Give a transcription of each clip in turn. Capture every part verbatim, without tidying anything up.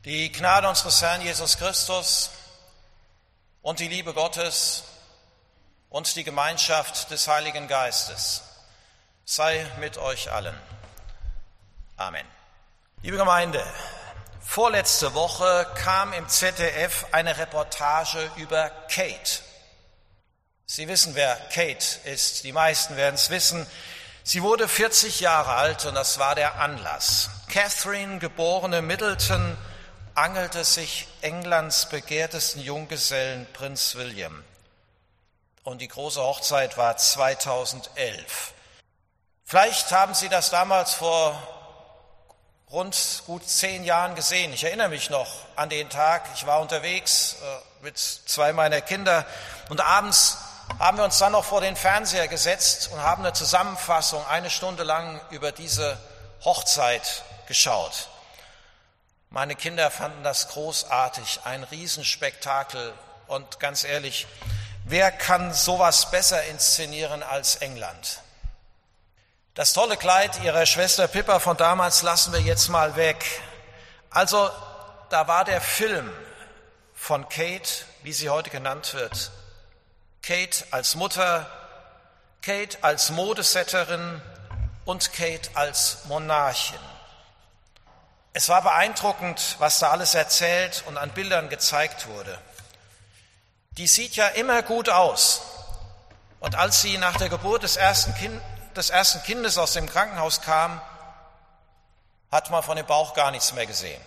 Die Gnade unseres Herrn Jesus Christus und die Liebe Gottes und die Gemeinschaft des Heiligen Geistes sei mit euch allen. Amen. Liebe Gemeinde, vorletzte Woche kam im Z D F eine Reportage über Kate. Sie wissen, wer Kate ist. Die meisten werden es wissen. Sie wurde vierzig Jahre alt und das war der Anlass. Catherine, geborene Middleton, angelte sich Englands begehrtesten Junggesellen, Prinz William. Und die große Hochzeit war zweitausendelf. Vielleicht haben Sie das damals vor rund gut zehn Jahren gesehen. Ich erinnere mich noch an den Tag. Ich war unterwegs äh, mit zwei meiner Kinder und abends haben wir uns dann noch vor den Fernseher gesetzt und haben eine Zusammenfassung eine Stunde lang über diese Hochzeit geschaut. Meine Kinder fanden das großartig, ein Riesenspektakel. Und ganz ehrlich, wer kann sowas besser inszenieren als England? Das tolle Kleid ihrer Schwester Pippa von damals lassen wir jetzt mal weg. Also, da war der Film von Kate, wie sie heute genannt wird. Kate als Mutter, Kate als Modesetterin und Kate als Monarchin. Es war beeindruckend, was da alles erzählt und an Bildern gezeigt wurde. Die sieht ja immer gut aus. Und als sie nach der Geburt des ersten, kind, des ersten Kindes aus dem Krankenhaus kam, hat man von dem Bauch gar nichts mehr gesehen.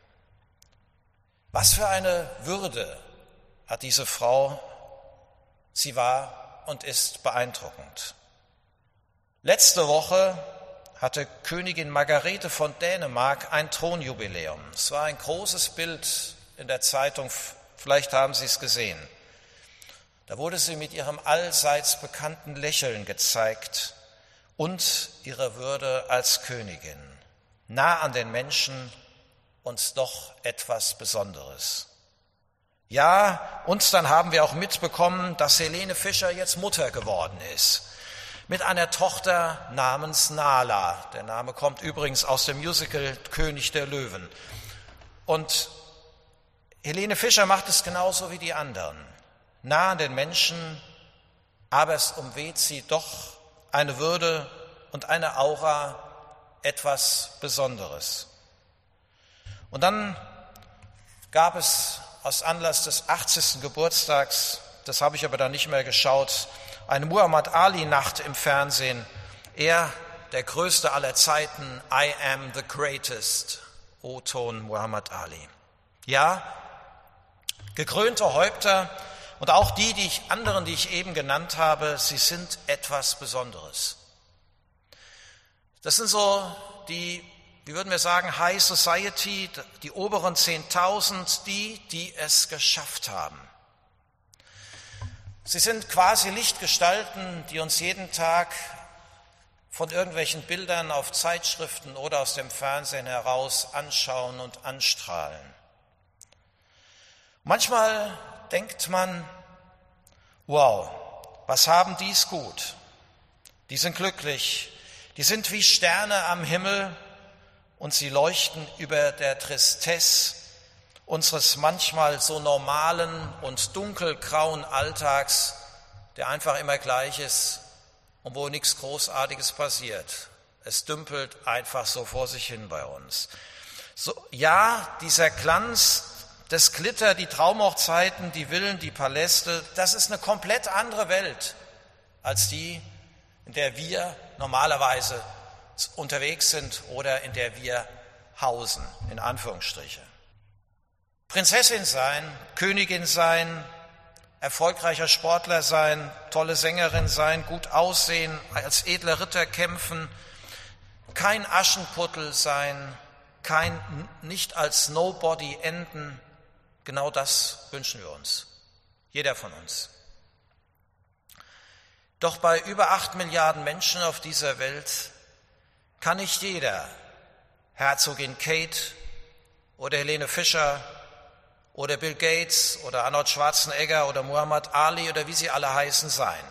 Was für eine Würde hat diese Frau. Sie war und ist beeindruckend. Letzte Woche hatte Königin Margarete von Dänemark ein Thronjubiläum. Es war ein großes Bild in der Zeitung, vielleicht haben Sie es gesehen. Da wurde sie mit ihrem allseits bekannten Lächeln gezeigt und ihrer Würde als Königin. Nah an den Menschen und doch etwas Besonderes. Ja, und dann haben wir auch mitbekommen, dass Helene Fischer jetzt Mutter geworden ist. Mit einer Tochter namens Nala. Der Name kommt übrigens aus dem Musical König der Löwen. Und Helene Fischer macht es genauso wie die anderen. Nah an den Menschen, aber es umweht sie doch eine Würde und eine Aura, etwas Besonderes. Und dann gab es aus Anlass des achtzigsten Geburtstags, das habe ich aber dann nicht mehr geschaut, eine Muhammad Ali-Nacht im Fernsehen. Er, der Größte aller Zeiten, I am the greatest, O-Ton Muhammad Ali. Ja, gekrönte Häupter und auch die, die ich, anderen, die ich eben genannt habe, sie sind etwas Besonderes. Das sind so die, wie würden wir sagen, High Society, die oberen zehntausend, die, die es geschafft haben. Sie sind quasi Lichtgestalten, die uns jeden Tag von irgendwelchen Bildern auf Zeitschriften oder aus dem Fernsehen heraus anschauen und anstrahlen. Manchmal denkt man, wow, was haben die's gut? Die sind glücklich, die sind wie Sterne am Himmel und sie leuchten über der Tristesse unseres manchmal so normalen und dunkelgrauen Alltags, der einfach immer gleich ist und wo nichts Großartiges passiert. Es dümpelt einfach so vor sich hin bei uns. So, ja, dieser Glanz, das Glitter, die Traumhochzeiten, die Villen, die Paläste, das ist eine komplett andere Welt als die, in der wir normalerweise unterwegs sind oder in der wir hausen, in Anführungsstriche. Prinzessin sein, Königin sein, erfolgreicher Sportler sein, tolle Sängerin sein, gut aussehen, als edler Ritter kämpfen, kein Aschenputtel sein, kein, nicht als Nobody enden, genau das wünschen wir uns, jeder von uns. Doch bei über acht Milliarden Menschen auf dieser Welt kann nicht jeder Herzogin Kate oder Helene Fischer oder Bill Gates oder Arnold Schwarzenegger oder Muhammad Ali oder wie sie alle heißen sein.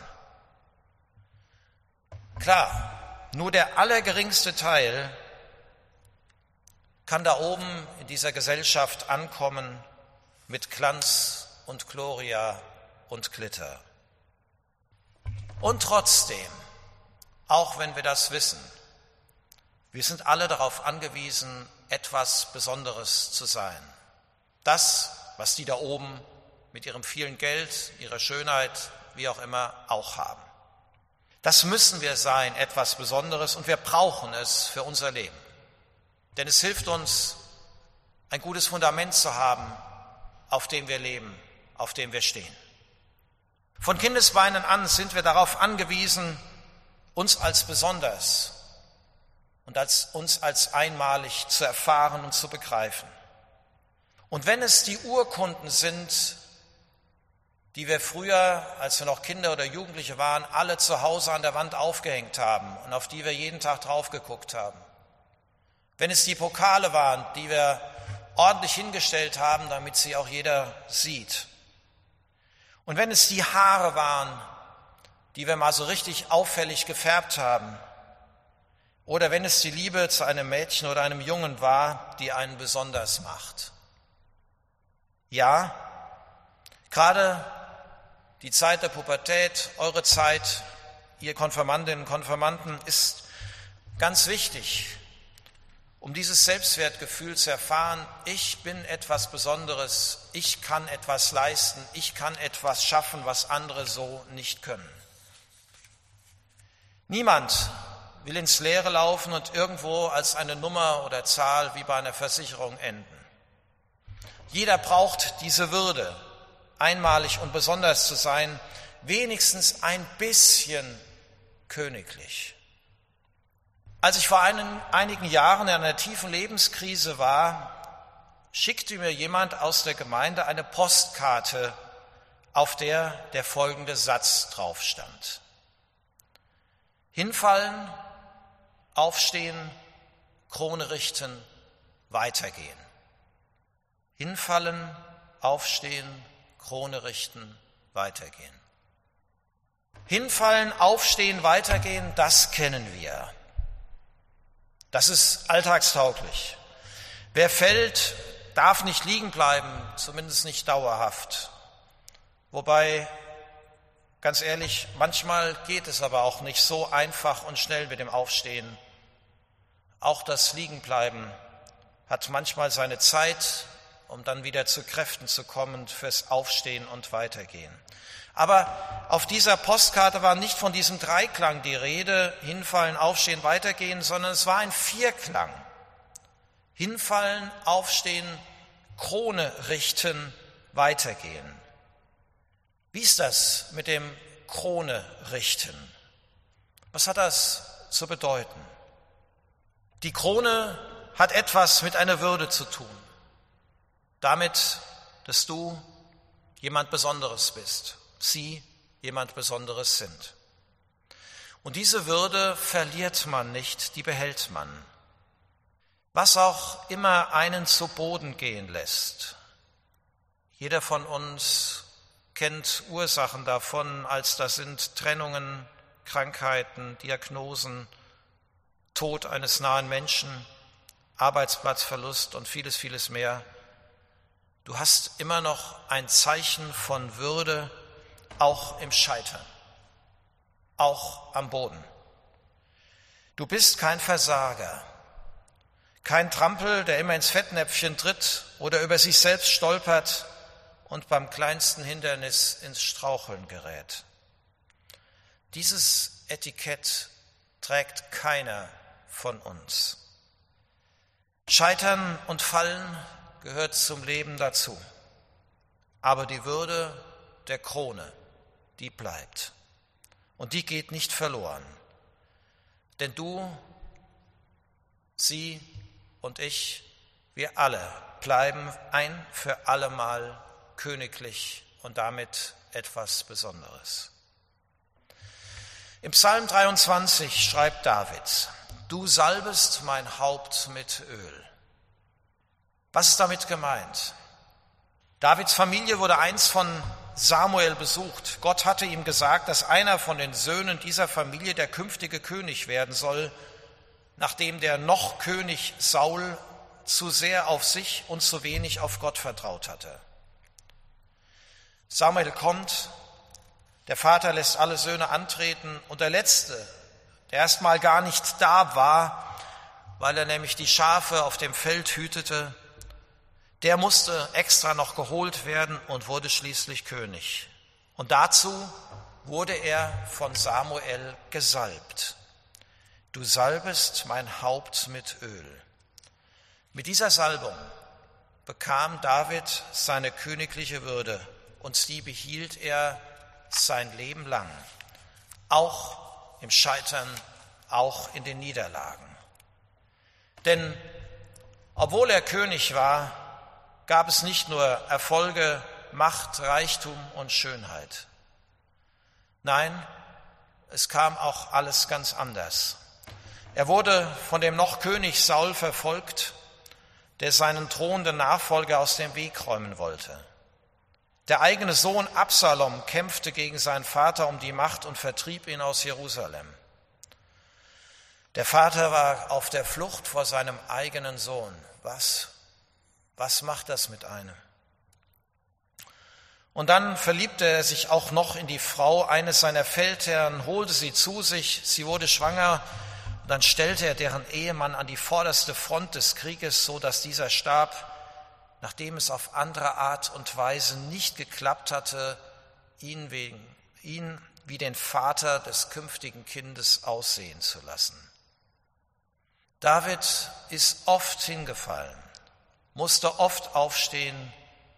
Klar, nur der allergeringste Teil kann da oben in dieser Gesellschaft ankommen mit Glanz und Gloria und Glitter. Und trotzdem, auch wenn wir das wissen, wir sind alle darauf angewiesen, etwas Besonderes zu sein. Das, was die da oben mit ihrem vielen Geld, ihrer Schönheit, wie auch immer, auch haben. Das müssen wir sein, etwas Besonderes, und wir brauchen es für unser Leben. Denn es hilft uns, ein gutes Fundament zu haben, auf dem wir leben, auf dem wir stehen. Von Kindesbeinen an sind wir darauf angewiesen, uns als besonders und als, uns als einmalig zu erfahren und zu begreifen. Und wenn es die Urkunden sind, die wir früher, als wir noch Kinder oder Jugendliche waren, alle zu Hause an der Wand aufgehängt haben und auf die wir jeden Tag drauf geguckt haben, wenn es die Pokale waren, die wir ordentlich hingestellt haben, damit sie auch jeder sieht, und wenn es die Haare waren, die wir mal so richtig auffällig gefärbt haben, oder wenn es die Liebe zu einem Mädchen oder einem Jungen war, die einen besonders macht. Ja, gerade die Zeit der Pubertät, eure Zeit, ihr Konfirmandinnen und Konfirmanden, ist ganz wichtig, um dieses Selbstwertgefühl zu erfahren: Ich bin etwas Besonderes, ich kann etwas leisten, ich kann etwas schaffen, was andere so nicht können. Niemand will ins Leere laufen und irgendwo als eine Nummer oder Zahl wie bei einer Versicherung enden. Jeder braucht diese Würde, einmalig und besonders zu sein, wenigstens ein bisschen königlich. Als ich vor einen, einigen Jahren in einer tiefen Lebenskrise war, schickte mir jemand aus der Gemeinde eine Postkarte, auf der der folgende Satz drauf stand: Hinfallen, aufstehen, Krone richten, weitergehen. Hinfallen, aufstehen, Krone richten, weitergehen. Hinfallen, aufstehen, weitergehen, das kennen wir. Das ist alltagstauglich. Wer fällt, darf nicht liegen bleiben, zumindest nicht dauerhaft. Wobei, ganz ehrlich, manchmal geht es aber auch nicht so einfach und schnell mit dem Aufstehen. Auch das Liegenbleiben hat manchmal seine Zeit, um dann wieder zu Kräften zu kommen fürs Aufstehen und Weitergehen. Aber auf dieser Postkarte war nicht von diesem Dreiklang die Rede: hinfallen, aufstehen, weitergehen, sondern es war ein Vierklang. Hinfallen, aufstehen, Krone richten, weitergehen. Wie ist das mit dem Krone richten? Was hat das zu bedeuten? Die Krone hat etwas mit einer Würde zu tun. Damit, dass du jemand Besonderes bist, sie jemand Besonderes sind. Und diese Würde verliert man nicht, die behält man. Was auch immer einen zu Boden gehen lässt. Jeder von uns kennt Ursachen davon, als das sind Trennungen, Krankheiten, Diagnosen, Tod eines nahen Menschen, Arbeitsplatzverlust und vieles, vieles mehr. Du hast immer noch ein Zeichen von Würde, auch im Scheitern, auch am Boden. Du bist kein Versager, kein Trampel, der immer ins Fettnäpfchen tritt oder über sich selbst stolpert und beim kleinsten Hindernis ins Straucheln gerät. Dieses Etikett trägt keiner von uns. Scheitern und Fallen gehört zum Leben dazu. Aber die Würde der Krone, die bleibt. Und die geht nicht verloren. Denn du, sie und ich, wir alle bleiben ein für allemal königlich und damit etwas Besonderes. Im Psalm dreiundzwanzig schreibt David: Du salbest mein Haupt mit Öl. Was ist damit gemeint? Davids Familie wurde einst von Samuel besucht. Gott hatte ihm gesagt, dass einer von den Söhnen dieser Familie der künftige König werden soll, nachdem der noch König Saul zu sehr auf sich und zu wenig auf Gott vertraut hatte. Samuel kommt, der Vater lässt alle Söhne antreten und der Letzte, der erstmal gar nicht da war, weil er nämlich die Schafe auf dem Feld hütete, der musste extra noch geholt werden und wurde schließlich König. Und dazu wurde er von Samuel gesalbt. Du salbest mein Haupt mit Öl. Mit dieser Salbung bekam David seine königliche Würde und die behielt er sein Leben lang, auch im Scheitern, auch in den Niederlagen. Denn obwohl er König war, gab es nicht nur Erfolge, Macht, Reichtum und Schönheit. Nein, es kam auch alles ganz anders. Er wurde von dem noch König Saul verfolgt, der seinen thronenden Nachfolger aus dem Weg räumen wollte. Der eigene Sohn Absalom kämpfte gegen seinen Vater um die Macht und vertrieb ihn aus Jerusalem. Der Vater war auf der Flucht vor seinem eigenen Sohn. Was, was macht das mit einem? Und dann verliebte er sich auch noch in die Frau eines seiner Feldherren, holte sie zu sich, sie wurde schwanger, und dann stellte er deren Ehemann an die vorderste Front des Krieges, so dass dieser starb, nachdem es auf andere Art und Weise nicht geklappt hatte, ihn, wegen, ihn wie den Vater des künftigen Kindes aussehen zu lassen. David ist oft hingefallen, musste oft aufstehen,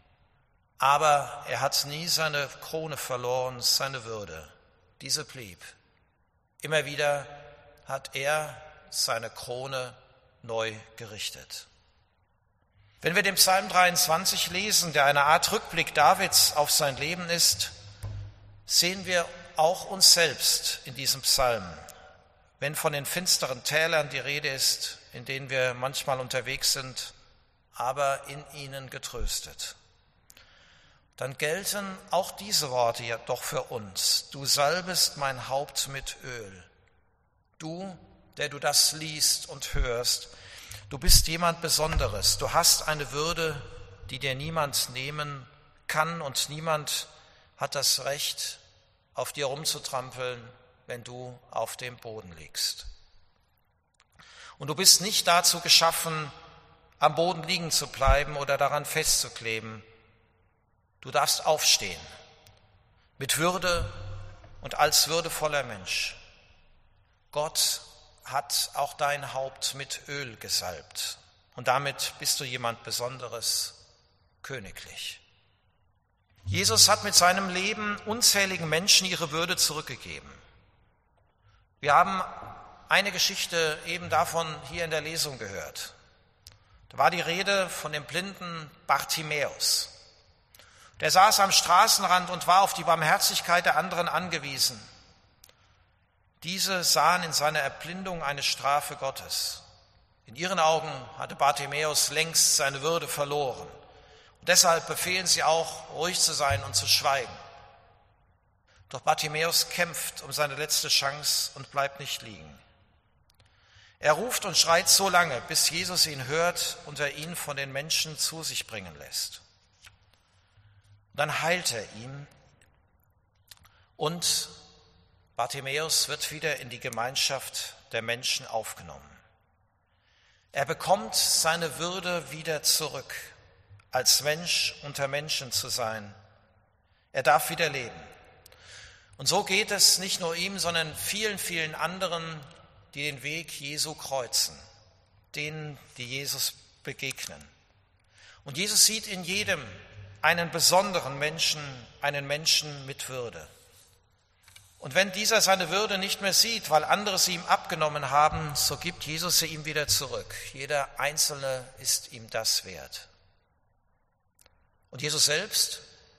aber er hat nie seine Krone verloren, seine Würde. Diese blieb. Immer wieder hat er seine Krone neu gerichtet. Wenn wir den Psalm dreiundzwanzig lesen, der eine Art Rückblick Davids auf sein Leben ist, sehen wir auch uns selbst in diesem Psalm, wenn von den finsteren Tälern die Rede ist, in denen wir manchmal unterwegs sind, aber in ihnen getröstet. Dann gelten auch diese Worte ja doch für uns. Du salbest mein Haupt mit Öl. Du, der du das liest und hörst, du bist jemand Besonderes. Du hast eine Würde, die dir niemand nehmen kann und niemand hat das Recht, auf dir rumzutrampeln, wenn du auf dem Boden liegst. Und du bist nicht dazu geschaffen, am Boden liegen zu bleiben oder daran festzukleben. Du darfst aufstehen, mit Würde und als würdevoller Mensch. Gott hat auch dein Haupt mit Öl gesalbt und damit bist du jemand Besonderes, königlich. Jesus hat mit seinem Leben unzähligen Menschen ihre Würde zurückgegeben. Wir haben eine Geschichte eben davon hier in der Lesung gehört. Da war die Rede von dem blinden Bartimäus. Der saß am Straßenrand und war auf die Barmherzigkeit der anderen angewiesen. Diese sahen in seiner Erblindung eine Strafe Gottes. In ihren Augen hatte Bartimäus längst seine Würde verloren. Und deshalb befehlen sie auch, ruhig zu sein und zu schweigen. Doch Bartimäus kämpft um seine letzte Chance und bleibt nicht liegen. Er ruft und schreit so lange, bis Jesus ihn hört und er ihn von den Menschen zu sich bringen lässt. Dann heilt er ihn und Bartimäus wird wieder in die Gemeinschaft der Menschen aufgenommen. Er bekommt seine Würde wieder zurück, als Mensch unter Menschen zu sein. Er darf wieder leben. Und so geht es nicht nur ihm, sondern vielen, vielen anderen, die den Weg Jesu kreuzen, denen, die Jesus begegnen. Und Jesus sieht in jedem einen besonderen Menschen, einen Menschen mit Würde. Und wenn dieser seine Würde nicht mehr sieht, weil andere sie ihm abgenommen haben, so gibt Jesus sie ihm wieder zurück. Jeder Einzelne ist ihm das wert. Und Jesus selbst?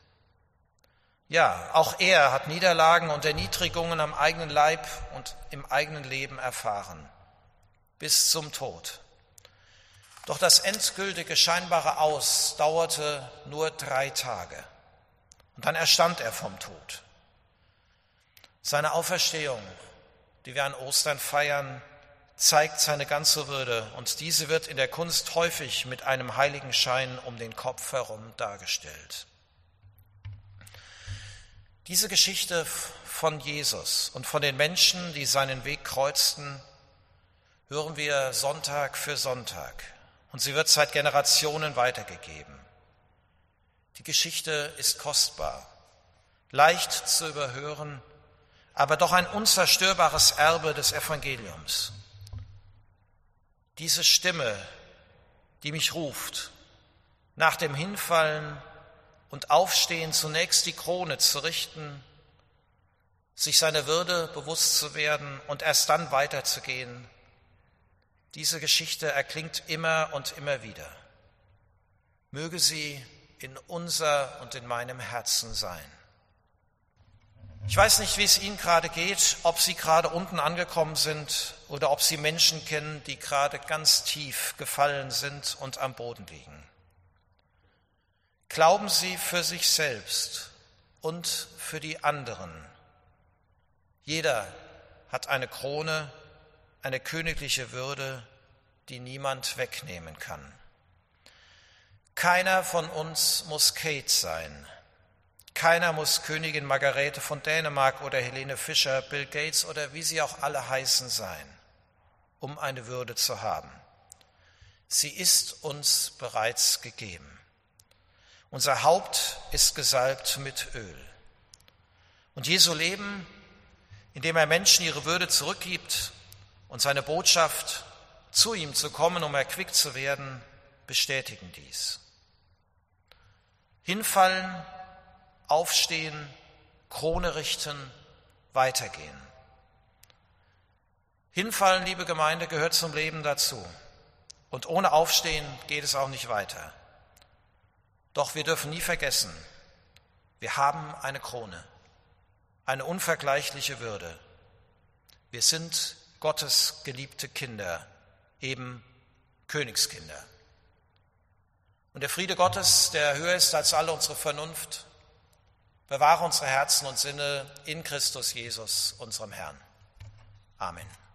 Ja, auch er hat Niederlagen und Erniedrigungen am eigenen Leib und im eigenen Leben erfahren, bis zum Tod. Doch das endgültige scheinbare Aus dauerte nur drei Tage. Und dann erstand er vom Tod. Seine Auferstehung, die wir an Ostern feiern, zeigt seine ganze Würde, und diese wird in der Kunst häufig mit einem heiligen Schein um den Kopf herum dargestellt. Diese Geschichte von Jesus und von den Menschen, die seinen Weg kreuzten, hören wir Sonntag für Sonntag, und sie wird seit Generationen weitergegeben. Die Geschichte ist kostbar, leicht zu überhören, aber doch ein unzerstörbares Erbe des Evangeliums. Diese Stimme, die mich ruft, nach dem Hinfallen und Aufstehen zunächst die Krone zu richten, sich seiner Würde bewusst zu werden und erst dann weiterzugehen, diese Geschichte erklingt immer und immer wieder. Möge sie in unser und in meinem Herzen sein. Ich weiß nicht, wie es Ihnen gerade geht, ob Sie gerade unten angekommen sind oder ob Sie Menschen kennen, die gerade ganz tief gefallen sind und am Boden liegen. Glauben Sie für sich selbst und für die anderen. Jeder hat eine Krone, eine königliche Würde, die niemand wegnehmen kann. Keiner von uns muss Kate sein. Keiner muss Königin Margarete von Dänemark oder Helene Fischer, Bill Gates oder wie sie auch alle heißen sein, um eine Würde zu haben. Sie ist uns bereits gegeben. Unser Haupt ist gesalbt mit Öl. Und Jesu Leben, in dem er Menschen ihre Würde zurückgibt und seine Botschaft, zu ihm zu kommen, um erquickt zu werden, bestätigen dies. Hinfallen, aufstehen, Krone richten, weitergehen. Hinfallen, liebe Gemeinde, gehört zum Leben dazu. Und ohne Aufstehen geht es auch nicht weiter. Doch wir dürfen nie vergessen, wir haben eine Krone, eine unvergleichliche Würde. Wir sind Gottes geliebte Kinder, eben Königskinder. Und der Friede Gottes, der höher ist als alle unsere Vernunft, bewahre unsere Herzen und Sinne in Christus Jesus, unserem Herrn. Amen.